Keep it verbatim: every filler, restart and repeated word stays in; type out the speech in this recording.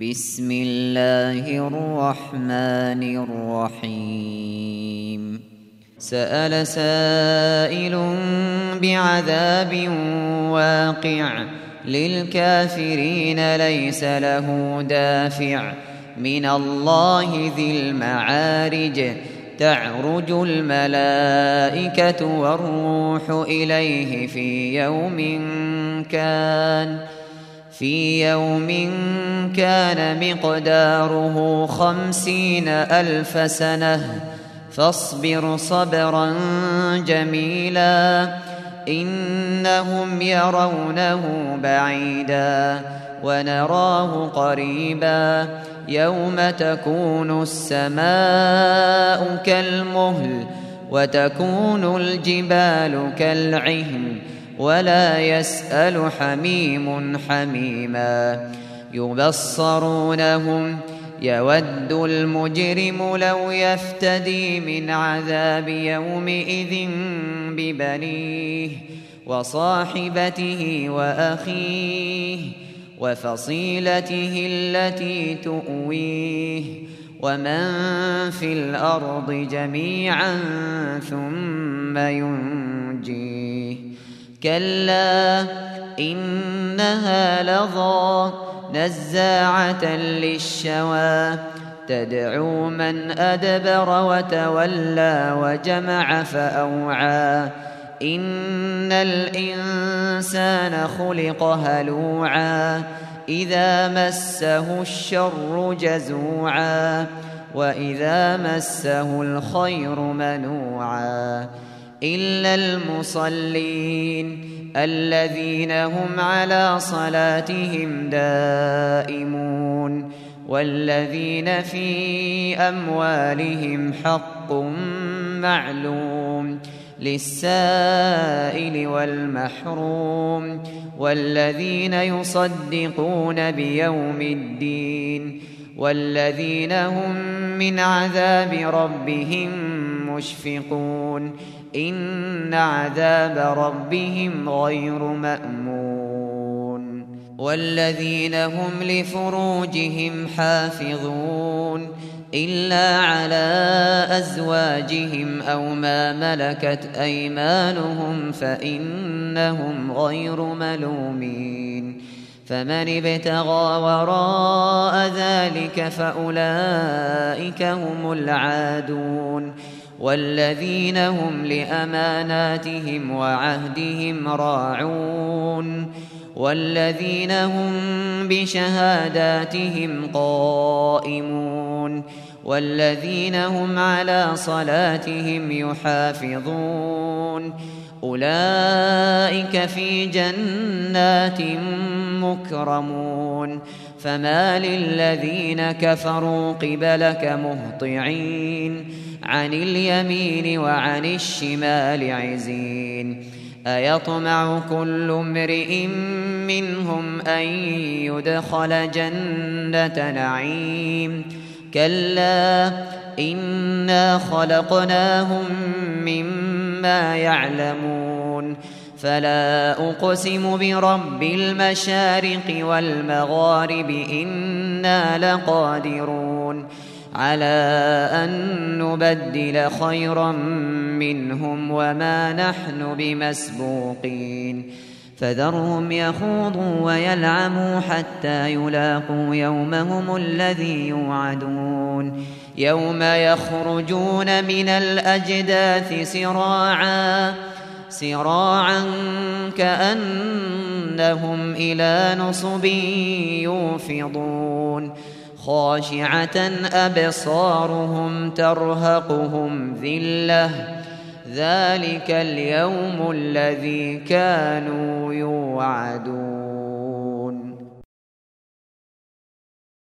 بسم الله الرحمن الرحيم سأل سائل بعذاب واقع للكافرين ليس له دافع من الله ذي المعارج تعرج الملائكة والروح إليه في يوم كان في يوم كان مقداره خمسين ألف سنة فاصبر صبرا جميلا إنهم يرونه بعيدا ونراه قريبا يوم تكون السماء كالمهل وتكون الجبال كالعهن ولا يسأل حميم حميما يبصرونهم يود المجرم لو يفتدي من عذاب يومئذ ببنيه وصاحبته وأخيه وفصيلته التي تؤويه ومن في الأرض جميعا ثم ينجيه كلا إنها لظى نزاعة للشوى تدعو من أدبر وتولى وجمع فأوعى إن الإنسان خلق هلوعا إذا مسه الشر جزوعا وإذا مسه الخير منوعا إلا المصلين الذين هم على صلاتهم دائمون والذين في أموالهم حق معلوم للسائل والمحروم والذين يصدقون بيوم الدين والذين هم من عذاب ربهم مشفقون إن عذاب ربهم غير مأمون والذين هم لفروجهم حافظون إلا على أزواجهم أو ما ملكت أيمانهم فإنهم غير ملومين فمن ابتغى وراء ذلك فأولئك هم العادون والذين هم لأماناتهم وعهدهم راعون والذين هم بشهاداتهم قائمون والذين هم على صلاتهم يحافظون أولئك في جنات مكرمون فما للذين كفروا قبلك مهطعين عن اليمين وعن الشمال عزين أيطمع كل امرئ منهم أن يدخل جنة نعيم كلا إنا خلقناهم مما يعلمون فلا أقسم برب المشارق والمغارب إنا لقادرون على أن نبدل خيرا منهم وما نحن بمسبوقين فذرهم يخوضوا ويلعبوا حتى يلاقوا يومهم الذي يوعدون يوم يخرجون من الأجداث سراعا سراعا كأنهم إلى نصب يوفضون خاشعة أبصارهم ترهقهم ذلة ذلك اليوم الذي كانوا يوعدون.